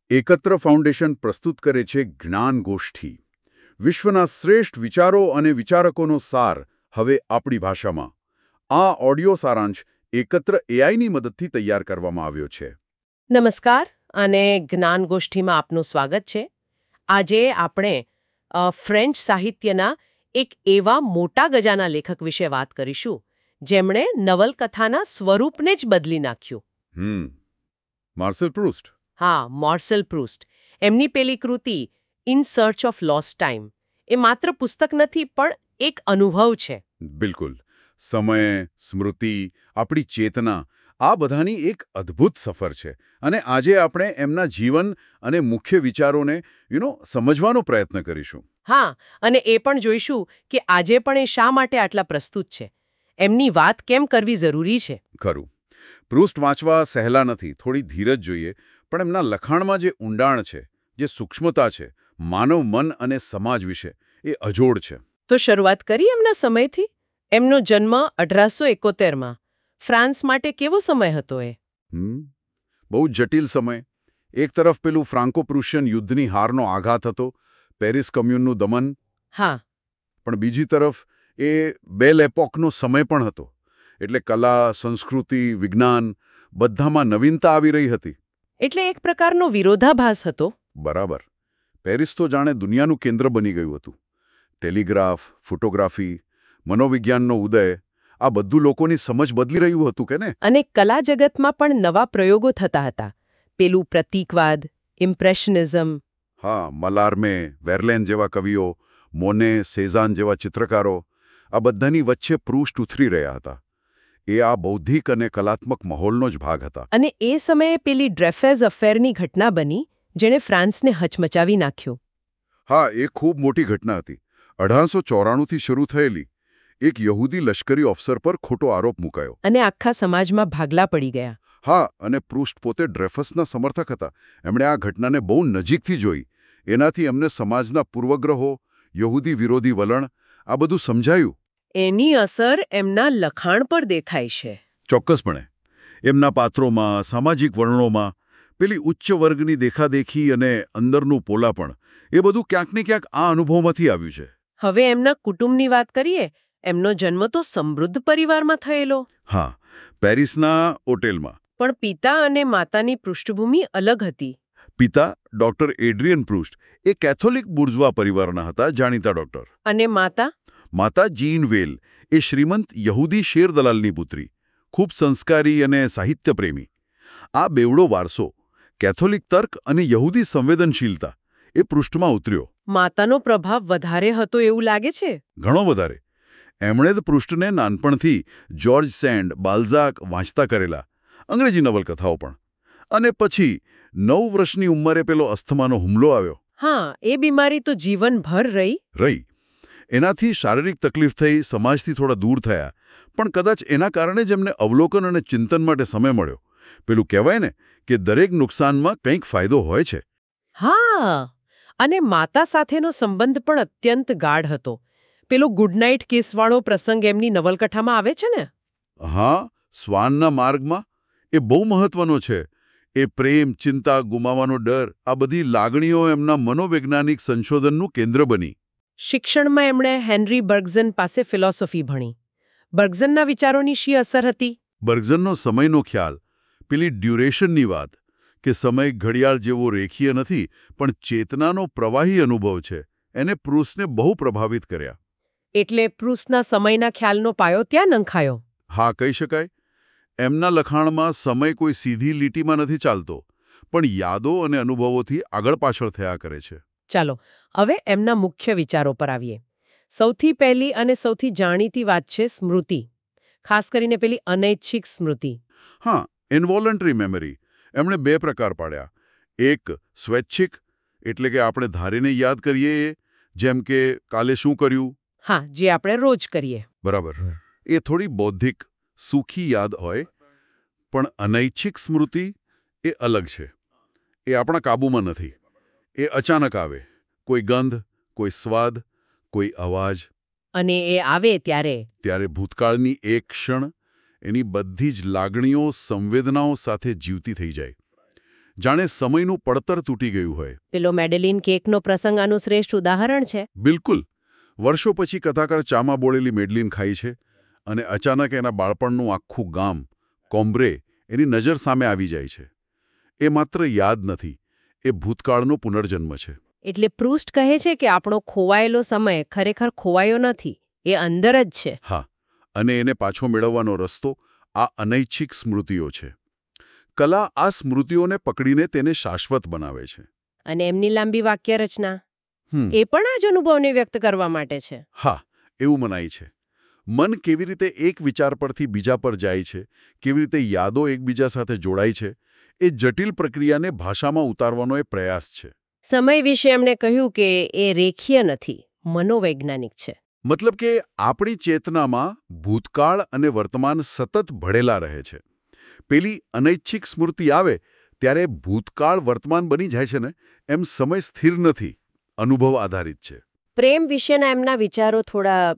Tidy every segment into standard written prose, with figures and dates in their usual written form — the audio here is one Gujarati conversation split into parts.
એકત્ર ફાઉન્ડેશન પ્રસ્તુત કરે છે જ્ઞાન ગોષ્ઠી વિશ્વના શ્રેષ્ઠ વિચારો અને વિચારકોનો સાર હવે આપણી ભાષામાં આ ઓડિયો સારાંશ એકત્ર એઆઈની મદદથી તૈયાર કરવામાં આવ્યો છે. નમસ્કાર અને જ્ઞાન ગોષ્ઠીમાં આપનું સ્વાગત છે. આજે આપણે ફ્રેન્ચ સાહિત્યના એક એવા મોટા ગજાના લેખક વિશે વાત કરીશું જેમણે નવલકથાના સ્વરૂપને જ બદલી નાખ્યું. Marcel Proust. હા, માર્સેલ પ્રુસ્ટ. એમની પેલી કૃતિ in search of lost time એ માત્ર પુસ્તક નથી પણ એક અનુભવ છે. બિલકુલ. સમય, સ્મૃતિ, આપણી ચેતના આ બધાની એક અદ્ભુત સફર છે અને આજે આપણે એમના જીવન અને મુખ્ય વિચારોને સમજવાનો પ્રયત્ન કરીશું. હા, અને એ પણ જોઈશું કે આજે પણ એ શા માટે આટલા પ્રસ્તુત છે, એમની વાત કેમ કરવી જરૂરી છે. ખરું. પ્રુસ્ટ વાંચવા સહેલા નથી, થોડી ધીરજ જોઈએ, પણ એમના લખાણમાં જે ઊંડાણ છે, જે સૂક્ષ્મતા છે, માનવ મન અને સમાજ વિશે એ અજોડ છે. તો શરૂઆત કરી એમના સમયથી. એમનો જન્મ 1871માં. ફ્રાન્સ માટે કેવો સમય હતો એ? બહુ જટિલ સમય. એક તરફ પેલું ફ્રાન્કો પ્રુશિયન યુદ્ધની હારનો આઘાત હતો, પેરિસ કમ્યુનનું દમન. હા. પણ બીજી તરફ એ બેલ એપોકનો સમય પણ હતો. એટલે કલા, સંસ્કૃતિ, વિજ્ઞાન બધામાં નવીનતા આવી રહી હતી. એટલે એક પ્રકારનો વિરોધાભાસ હતો. બરાબર. પેરિસ તો જાણે દુનિયાનું કેન્દ્ર બની ગયું હતું. ટેલિગ્રાફ, ફોટોગ્રાફી, મનોવિજ્ઞાનનો ઉદય આ બધું લોકોની સમજ બદલી રહ્યું હતું કે ને? અને કલા જગતમાં પણ નવા પ્રયોગો થતા હતા. પેલું પ્રતીકવાદ, ઇમ્પ્રેશનિઝમ. હા, મલાર્મે, વેર્લેન જેવા કવિઓ, મોને, સેઝાન જેવા ચિત્રકારો આ બધાની વચ્ચે પ્રુસ્ટ ઉથરી રહ્યા હતા. એ આ બૌદ્ધિક અને કલાત્મક માહોલનો જ ભાગ હતા. અને એ સમયે પેલી ડ્રેફેઝ અફેરની ઘટના બની જેણે ફ્રાન્સને હચમચાવી નાખ્યું. હા, એ ખૂબ મોટી ઘટના હતી. 1894થી શરૂ થયેલી. એક યહૂદી લશ્કરી ઓફિસર પર ખોટો આરોપ મુકાયો. અને આખા સમાજમાં ભાગલા પડી ગયા. હા, અને પ્રુસ્ટ પોતે ડ્રેફસના સમર્થક હતા. એમણે આ ઘટનાને બહુ નજીકથી જોઈ. એનાથી એમને સમાજના પૂર્વગ્રહો, યહૂદી વિરોધી વલણ આ બધું સમજાયું. એની અસર એમના લખાણ પર દેખાય છે. ચોક્કસપણે. એમના પાત્રોમાં, સામાજિક વર્ણોમાં પેલી ઉચ્ચ વર્ગની દેખાદેખી અને અંદરનું પોલાપણ એ બધું ક્યાંક ને ક્યાંક આ અનુભવમાંથી આવ્યું છે. હવે એમના કુટુંબની વાત કરીએ. એમનો જન્મ તો સમૃદ્ધ પરિવારમાં થયેલો. હા, પેરિસના હોટેલમાં. પણ પિતા અને માતાની પૃષ્ઠભૂમિ અલગ હતી. પિતા ડોક્ટર એડ્રિયન પ્રુસ્ટ એ કેથોલિક બુર્ઝવા પરિવારના હતા, જાણીતા ડોક્ટર. અને માતા? માતા જીન વેલ એ શ્રીમંત યહૂદી શેરદલાલની પુત્રી, ખૂબ સંસ્કારી અને સાહિત્યપ્રેમી. આ બેવડો વારસો, કેથોલિક તર્ક અને યહૂદી સંવેદનશીલતા એ પૃષ્ઠમાં ઉતર્યો. માતાનો પ્રભાવ વધારે હતો એવું લાગે છે. ઘણો વધારે. એમણે જ પૃષ્ઠને નાનપણથી જ્યોર્જ સેન્ડ, બાલ્ઝાક વાંચતા કરેલા, અંગ્રેજી નવલકથાઓ પણ. અને પછી 9 વર્ષની ઉંમરે પેલો અસ્થમાનો હુમલો આવ્યો. હા, એ બીમારી તો જીવનભર રહી. એનાથી શારીરિક તકલીફ થઈ, સમાજથી થોડા દૂર થયા, પણ કદાચ એના કારણે જ એમને અવલોકન અને ચિંતન માટે સમય મળ્યો. પેલું કહેવાય ને કે દરેક નુકસાનમાં કંઈક ફાયદો હોય છે. હા, અને માતા સાથેનો સંબંધ પણ અત્યંત ગાઢ હતો. પેલો ગુડનાઇટ કિસવાળો પ્રસંગ એમની નવલકથામાં આવે છે ને? હા, શ્વાનના માર્ગમાં. એ બહુ મહત્વનો છે. એ પ્રેમ, ચિંતા, ગુમાવવાનો ડર આ બધી લાગણીઓ એમના મનોવૈજ્ઞાનિક સંશોધનનું કેન્દ્ર બની. શિક્ષણમાં એમણે હેનરી બર્ગઝન પાસે ફિલોસોફી ભણી. બર્ગઝનના વિચારોની શી અસર હતી? બર્ગઝનનો સમયનો ખ્યાલ, પેલી ડ્યુરેશનની વાત, કે સમય ઘડિયાળ જેવો રેખીય નથી પણ ચેતનાનો પ્રવાહી અનુભવ છે, એને પ્રુસ્ટને બહુ પ્રભાવિત કર્યા. એટલે પ્રુસ્ટના સમયના ખ્યાલનો પાયો ત્યાં નંખાયો. હા, કહી શકાય. એમના લખાણમાં સમય કોઈ સીધી લીટીમાં નથી ચાલતો, પણ યાદો અને અનુભવોથી આગળ પાછળ થયા કરે છે. ચાલો, હવે એમના મુખ્ય વિચારો પર આવીએ. સૌથી પહેલી અને સૌથી જાણીતી વાત છે સ્મૃતિ. ખાસ કરીને પેલી અનૈચ્છિક સ્મૃતિ. હા, ઇન્વોલન્ટરી મેમરી. એમણે 2 પ્રકાર પાડ્યા. એક સ્વૈચ્છિક, એટલે કે આપણે ધારીને યાદ કરીએ, જેમ કે કાલે શું કર્યું. હા, જે આપણે રોજ કરીએ. બરાબર. એ થોડી બૌદ્ધિક, સુખી યાદ હોય. પણ અનૈચ્છિક સ્મૃતિ એ અલગ છે. એ આપણા કાબૂમાં નથી. એ અચાનક આવે. કોઈ ગંધ, કોઈ સ્વાદ, કોઈ અવાજ. અને એ આવે ત્યારે ભૂતકાળની એક ક્ષણ એની બધી જ લાગણીઓ, સંવેદનાઓ સાથે જીવતી થઈ જાય. જાણે સમયનું પડતર તૂટી ગયું હોય. પેલો મેડેલિન કેકનો પ્રસંગ આનું શ્રેષ્ઠ ઉદાહરણ છે. બિલકુલ. વર્ષો પછી કથાકાર ચામાં બોળેલી મેડલિન ખાય છે અને અચાનક એના બાળપણનું આખું ગામ કોમ્બ્રે એની નજર સામે આવી જાય છે. એ માત્ર યાદ નથી, એ ભૂતકાળનો પુનર્જન્મ છે. એટલે પ્રુસ્ટ કહે છે કે આપણો ખોવાયેલો સમય ખરેખર ખોવાયો નથી, એ અંદર જ છે. હા, અને એને પાછો મેળવવાનો રસ્તો આ અનૈચ્છિક સ્મૃતિઓ છે. કલા આ સ્મૃતિઓને પકડીને તેને શાશ્વત બનાવે છે. અને એમની લાંબી વાક્ય રચના એ પણ આ જ અનુભવને વ્યક્ત કરવા માટે છે. હા, એવું મનાય છે. મન કેવી રીતે એક વિચાર પરથી બીજા પર જાય છે, કેવી રીતે યાદો એકબીજા સાથે જોડાય છે, એ જટિલ પ્રક્રિયાને ભાષામાં ઉતારવાનો એ પ્રયાસ છે. સમય વિશે એમણે કહ્યું કે એ રેખીય નથી, મનોવૈજ્ઞાનિક છે. મતલબ કે આપણી ચેતનામાં ભૂતકાળ અને વર્તમાન સતત ભળેલા રહે છે. પેલી અનૈચ્છિક સ્મૃતિ આવે ત્યારે ભૂતકાળ વર્તમાન બની જાય છે ને, એમ સમય સ્થિર નથી, અનુભવ આધારિત છે. પ્રેમ વિશેના એમના વિચારો થોડા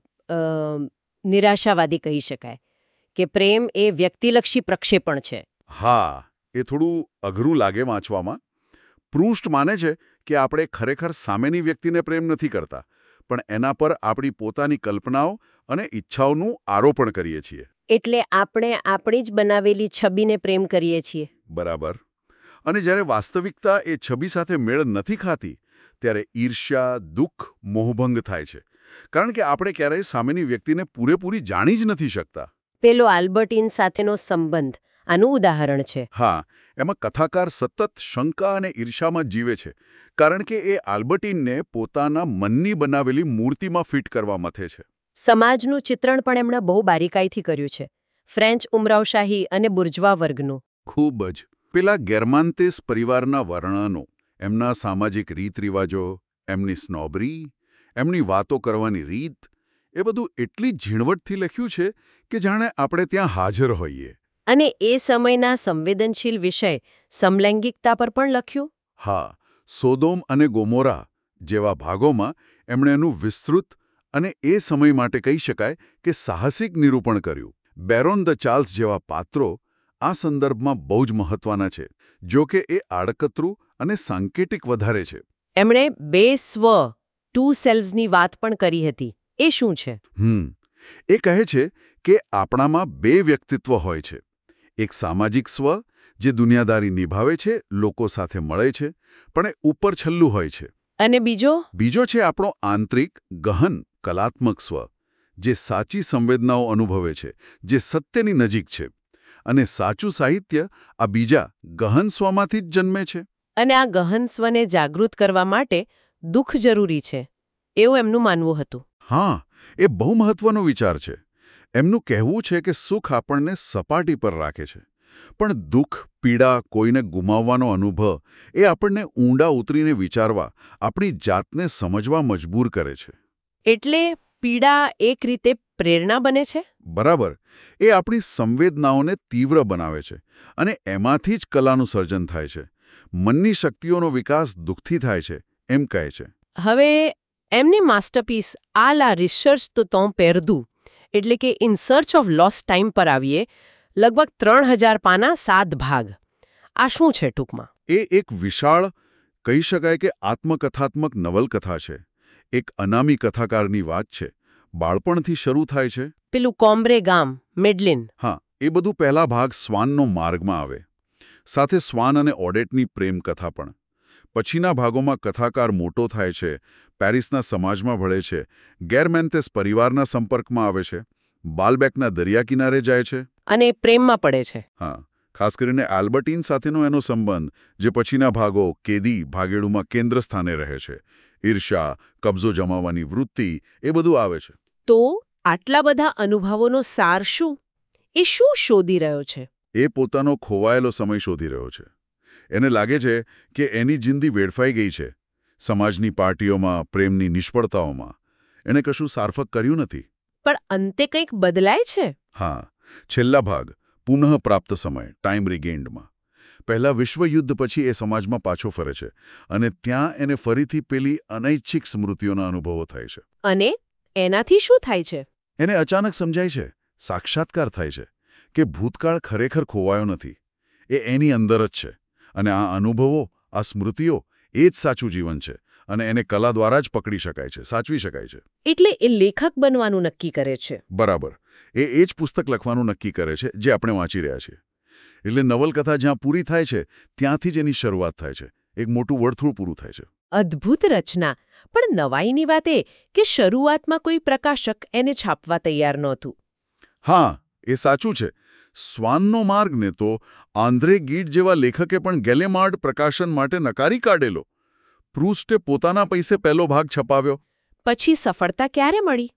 નિરાશાવાદી કહી શકાય કે પ્રેમ એ વ્યક્તિલક્ષી પ્રક્ષેપણ છે. હા, એ થોડું અઘરું લાગે વાંચવામાં. પ્રુસ્ટ માને છે કે આપણે ખરેખર સામેની વ્યક્તિને પ્રેમ નથી કરતા, પણ એના પર આપણી પોતાની કલ્પનાઓ અને ઈચ્છાઓનું આરોપણ કરીએ છીએ. એટલે આપણે આપણી જ બનાવેલી છબીને પ્રેમ કરીએ છીએ. બરાબર. અને જ્યારે વાસ્તવિકતા એ છબી સાથે મેળ નથી ખાતી, ત્યારે ઈર્ષ્યા, દુઃખ, મોહભંગ થાય છે. કારણ કે આપણે ક્યારેય સામેની વ્યક્તિને પૂરેપૂરી જાણી જ નથી શકતા. પેલો આલ્બર્ટીન સાથેનો સંબંધ આનું ઉદાહરણ છે. હા, એમાં કથાકાર સતત શંકા અને ઈર્ષામાં જીવે છે, કારણ કે એ આલ્બર્ટીનને પોતાના મનની બનાવેલી મૂર્તિમાં ફિટ કરવા મથે છે. સમાજનું ચિત્રણ પણ એમણે બહુ બારીકાઈથી કર્યું છે. ફ્રેન્ચ ઉમરાવશાહી અને બુર્જવા વર્ગનું. ખૂબ જ. પેલા ગેરમાન્ટેસ પરિવારના વર્ણનો, એમના સામાજિક રીતરિવાજો, એમની સ્નોબરી, એમની વાતો કરવાની રીત, એ બધું એટલી ઝીણવટથી લખ્યું છે કે જાણે આપણે ત્યાં હાજર હોઈએ. અને એ સમયના સંવેદનશીલ વિષય સમલૈંગિકતા પર પણ લખ્યું. હા, સોદોમ અને ગોમોરા જેવા ભાગોમાં એમણે એનું વિસ્તૃત અને એ સમય માટે કહી શકાય કે સાહસિક નિરૂપણ કર્યું. બેરોન ધ ચાર્લ્સ જેવા પાત્રો આ સંદર્ભમાં બહુ જ મહત્વના છે, જો કે એ આડકતરું અને સાંકેતિક વધારે છે. એમણે બે સ્વ, ટુ સેલ્વ્સની વાત પણ કરી હતી. એ શું છે? એ કહે છે કે આપણામાં બે વ્યક્તિત્વ હોય છે. એક સામાજિક સ્વ, જે દુનિયાદારી નિભાવે છે, લોકો સાથે મળે છે, પણ એ ઉપર છલ્લું હોય છે. અને બીજો છે આપણો આંતરિક, ગહન, કલાત્મક સ્વ, જે સાચી સંવેદનાઓ અનુભવે છે, જે સત્યની નજીક છે. અને સાચું સાહિત્ય આ બીજા ગહન સ્વમાંથી જ જન્મે છે. અને આ ગહન સ્વને જાગૃત કરવા માટે દુઃખ જરૂરી છે, એવું એમનું માનવું હતું. હા, એ બહુ મહત્વનો વિચાર છે. એમનું કહેવું છે કે સુખ આપણને સપાટી પર રાખે છે, પણ દુઃખ, પીડા, કોઈને ગુમાવવાનો અનુભવ એ આપણને ઊંડા ઉતરીને વિચારવા, આપણી જાતને સમજવા મજબૂર કરે છે. એટલે પીડા એક રીતે પ્રેરણા બને છે? બરાબર. એ આપણી સંવેદનાઓને તીવ્ર બનાવે છે અને એમાંથી જ કલાનું સર્જન થાય છે. મનની શક્તિઓનો વિકાસ દુઃખથી થાય છે, એમ કહે છે. હવે એમની માસ્ટરપીસ આ લા રિસર્ચ તો તોં પહેરદું, એટલે કે in search of lost time પર આવીએ. લગભગ 3000 પાના, 7 ભાગ. આ શું છે ટૂંકમાં? એ એક વિશાળ, કહી શકાય કે આત્મકથાત્મક નવલકથા છે. એક અનામી કથાકારની વાત છે. બાળપણથી શરૂ થાય છે. પેલું કોમ્બ્રે ગામ, મેડલિન. હા, એ બધું પહેલા ભાગ સ્વાનનો માર્ગમાં આવે. સાથે સ્વાન અને ઓડેટની પ્રેમ કથા પણ. પછીના ભાગોમાં કથાકાર મોટો થાય છે, પેરિસના સમાજમાં ભળે છે, ગેરમેન્ટેસ પરિવારના સંપર્કમાં આવે છે, બાલબેકના દરિયા કિનારે જાય છે. અને પ્રેમમાં પડે છે. હા, ખાસ કરીને આલ્બર્ટીન સાથેનો એનો સંબંધ, જે પછીના ભાગો કેદી, ભાગેડુમાં કેન્દ્ર સ્થાને રહે છે. ઈર્ષ્યા, કબજો જમાવવાની વૃત્તિ, એ બધું આવે છે. તો આટલા બધા અનુભવોનો સાર શું? એ શું શોધી રહ્યો છે? એ પોતાનો ખોવાયેલો સમય શોધી રહ્યો છે. એને લાગે છે કે એની જિંદગી વેડફાઈ ગઈ છે. સમાજની પાર્ટીઓમાં, પ્રેમની નિષ્ફળતાઓમાં. એણે કશું સાર્થક કર્યું નથી. પણ અંતે કંઈક બદલાય છે. હા, છેલ્લા ભાગ, પુનઃપ્રાપ્ત સમય, ટાઈમ રિગેન્ડમાં. પહેલા વિશ્વયુદ્ધ પછી એ સમાજમાં પાછો ફરે છે અને ત્યાં એને ફરીથી પેલી અનૈચ્છિક સ્મૃતિઓના અનુભવો થાય છે. અને એનાથી શું થાય છે? એને અચાનક સમજાય છે, સાક્ષાત્કાર થાય છે, કે ભૂતકાળ ખરેખર ખોવાયો નથી. એ એની અંદર જ છે અને આ અનુભવો, આ સ્મૃતિઓ એ જ સાચું જીવન છે અને એને કલા દ્વારા જ પકડી શકાય છે, સાચવી શકાય છે. એટલે એ લેખક બનવાનું નક્કી કરે છે. બરાબર. એ જ પુસ્તક લખવાનું નક્કી કરે છે જે આપણે વાંચી રહ્યા છીએ. એટલે નવલકથા જ્યાં પૂરી થાય છે ત્યાંથી જ એની શરૂઆત થાય છે. એક મોટું વર્તુળ પૂરું થાય છે. અદ્ભુત રચના. પણ નવાઈની વાત એ કે શરૂઆતમાં કોઈ પ્રકાશક એને છાપવા તૈયાર નહોતું. હા, એ સાચું છે. શ્વાનનો માર્ગને તો આંદ્રે ગીડ જેવા લેખકે પણ ગેલેમાર્ડ પ્રકાશન માટે નકારી કાઢેલો. પ્રુસ્ટે પોતાના પૈસે પહેલો ભાગ છપાવ્યો. પછી સફળતા ક્યારે મળી?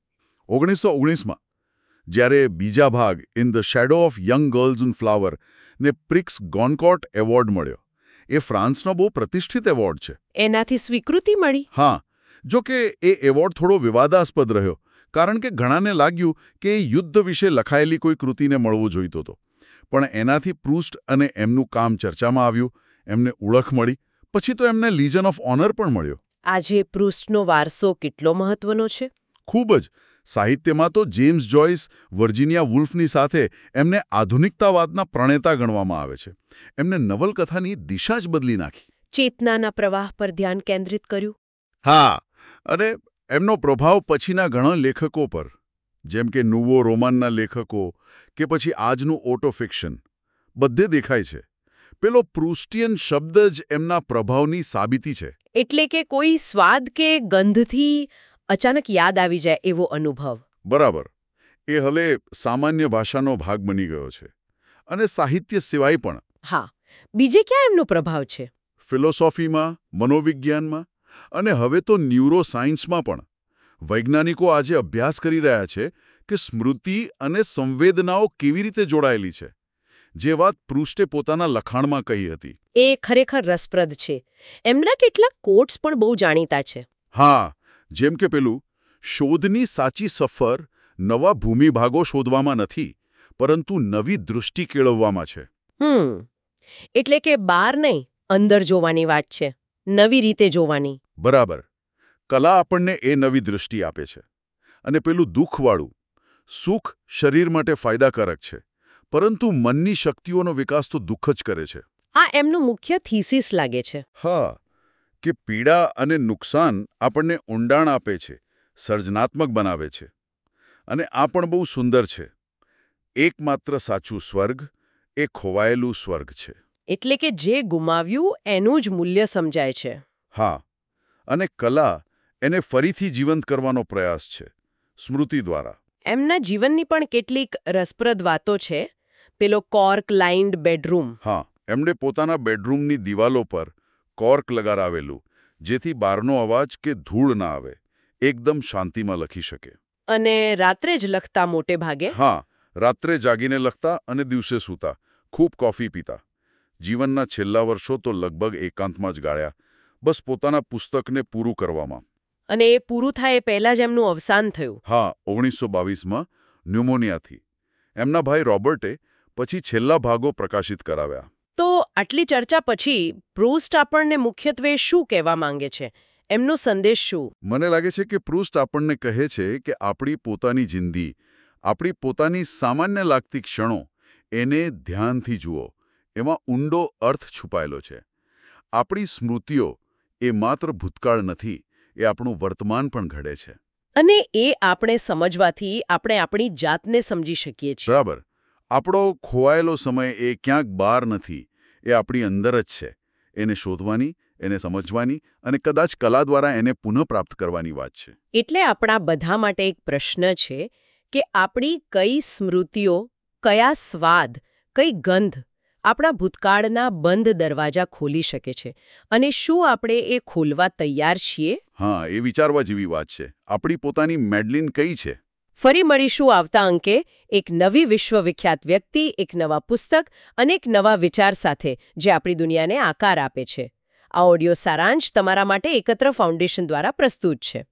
1919માં જ્યારે બીજા ભાગ in the shadow of young girls in flower ને પ્રિક્સ ગોનકોર્ટ એવોર્ડ મળ્યો. એ ફ્રાન્સનો બહુ પ્રતિષ્ઠિત એવોર્ડ છે. એનાથી સ્વીકૃતિ મળી? હા, જો કે એ એવોર્ડ થોડો વિવાદાસ્પદ રહ્યો, કારણ કે ઘણાને લાગ્યું કે એ યુદ્ધ વિશે લખાયેલી કોઈ કૃતિને મળવું જોઈતો હતો. પણ એનાથી પ્રુસ્ટ અને એમનું કામ ચર્ચામાં આવ્યું, એમને ઓળખ મળી, પછી તો એમને લીજન ઓફ ઓનર પણ મળ્યો. આજે પ્રુસ્ટનો વારસો કેટલો મહત્વનો છે? ખૂબ જ. સાહિત્યમાં તો જેમ્સ જોઇસ, વર્જિનિયા વુલ્ફની સાથે એમને આધુનિકતાવાદના પ્રણેતા ગણવામાં આવે છે. એમને નવલકથાની દિશા જ બદલી નાખી. ચેતનાના પ્રવાહ પર ધ્યાન કેન્દ્રિત કર્યું. હા, અને એમનો પ્રભાવ પછીના ઘણા લેખકો પર, જેમ કે નુવો રોમાનના લેખકો કે પછી આજનું ઓટો ફિક્શન, બધે દેખાય છે. પેલો પ્રુસ્ટિયન શબ્દ જ એમના પ્રભાવની સાબિતી છે. એટલે કે કોઈ સ્વાદ કે ગંધથી અચાનક યાદ આવી જાય એવો અનુભવ. બરાબર. એ હવે સામાન્ય ભાષાનો ભાગ બની ગયો છે. અને સાહિત્ય સિવાય પણ. હા. બીજે ક્યાં એમનો પ્રભાવ છે? ફિલોસોફીમાં, મનોવિજ્ઞાનમાં અને હવે તો ન્યુરોસાયન્સમાં પણ. વૈજ્ઞાનિકો આજે અભ્યાસ કરી રહ્યા છે કે સ્મૃતિ અને સંવેદનાઓ કેવી રીતે જોડાયેલી છે. જે વાત પ્રુસ્ટે પોતાના લખાણમાં કહી હતી. એ ખરેખર રસપ્રદ છે. એમના કેટલાક કોટ્સ પણ બહુ જાણીતા છે. હા, જેમ કે પેલું, શોધની સાચી સફર નવા ભૂમિભાગો શોધવામાં નથી, પરંતુ નવી દૃષ્ટિ કેળવવામાં છે. એટલે કે બહાર નહીં, અંદર જોવાની વાત છે. નવી રીતે જોવાની. બરાબર. કલા આપણને એ નવી દૃષ્ટિ આપે છે. અને પેલું દુઃખવાળું, સુખ શરીર માટે ફાયદાકારક છે, પરંતુ મનની શક્તિઓનો વિકાસ તો દુઃખ જ કરે છે. આ એમનું મુખ્ય થીસીસ લાગે છે. હા, કે પીડા અને નુકસાન આપણને ઊંડાણ આપે છે, સર્જનાત્મક બનાવે છે. અને આ પણ બહુ સુંદર છે. એકમાત્ર સાચું સ્વર્ગ એ ખોવાયેલું સ્વર્ગ છે. એટલે કે જે ગુમાવ્યું એનું જ મૂલ્ય સમજાય છે. હા, અને કલા એને ફરીથી જીવંત કરવાનો પ્રયાસ છે, સ્મૃતિ દ્વારા. એમના જીવનની પણ કેટલીક રસપ્રદ વાતો છે. પેલો કોર્ક લાઇન્ડ બેડરૂમ. હા, એમણે પોતાના બેડરૂમની દિવાલો પર કોર્ક લગાવેલું, જેથી બહારનો અવાજ કે ધૂળ ના આવે, એકદમ શાંતિમાં લખી શકે. અને રાત્રે જ લખતા મોટે ભાગે. હા, રાત્રે જાગીને લખતા અને દિવસે સૂતા, ખૂબ કોફી પીતા. જીવનના છેલ્લા વર્ષો તો લગભગ એકાંતમાં જ ગાળ્યા, બસ પોતાના પુસ્તકને પૂરું કરવામાં. અને એ પૂરું થાય એ પહેલાં જ એમનું અવસાન થયું. હા, 1922માં ન્યુમોનિયાથી. એમના ભાઈ રોબર્ટે પછી છેલ્લા ભાગો પ્રકાશિત કરાવ્યા. તો આટલી ચર્ચા પછી પ્રુસ્ટ આપણને મુખ્યત્વે શું કહેવા માંગે છે? એમનો સંદેશ શું? મને લાગે છે કે પ્રુસ્ટ આપણને કહે છે કે આપણી પોતાની જિંદગી, આપણી પોતાની સામાન્ય લાગતી ક્ષણો, એને ધ્યાનથી જુઓ. એમાં ઊંડો અર્થ છુપાયેલો છે. આપણી સ્મૃતિઓ એ માત્ર ભૂતકાળ નથી, એ આપણું વર્તમાન પણ ઘડે છે. અને એ આપણે સમજવાથી આપણે આપણી જાતને સમજી શકીએ છીએ. બરાબર. આપણો ખોવાયેલો સમય એ ક્યાંક બહાર નથી, એ આપણી અંદર જ છે. એને શોધવાની, એને સમજવાની અને કદાચ કલા દ્વારા એને પુનઃપ્રાપ્ત કરવાની વાત છે. એટલે આપણા બધા માટે એક પ્રશ્ન છે કે આપણી કઈ સ્મૃતિઓ, કયા સ્વાદ, કઈ ગંધ આપણા ભૂતકાળના બંધ દરવાજા ખોલી શકે છે અને શું આપણે એ ખોલવા તૈયાર છીએ? હા, એ વિચારવા જેવી વાત છે. આપણી પોતાની મેડલિન કઈ છે? ફરી મળીશું આવતા અંકે એક નવી વિશ્વવિખ્યાત વ્યક્તિ, એક નવા પુસ્તક અને એક નવા વિચાર સાથે જે આપણી દુનિયાને આકાર આપે છે. આ ઓડિયો સારાંશ તમારા માટે એકત્ર ફાઉન્ડેશન દ્વારા પ્રસ્તુત છે.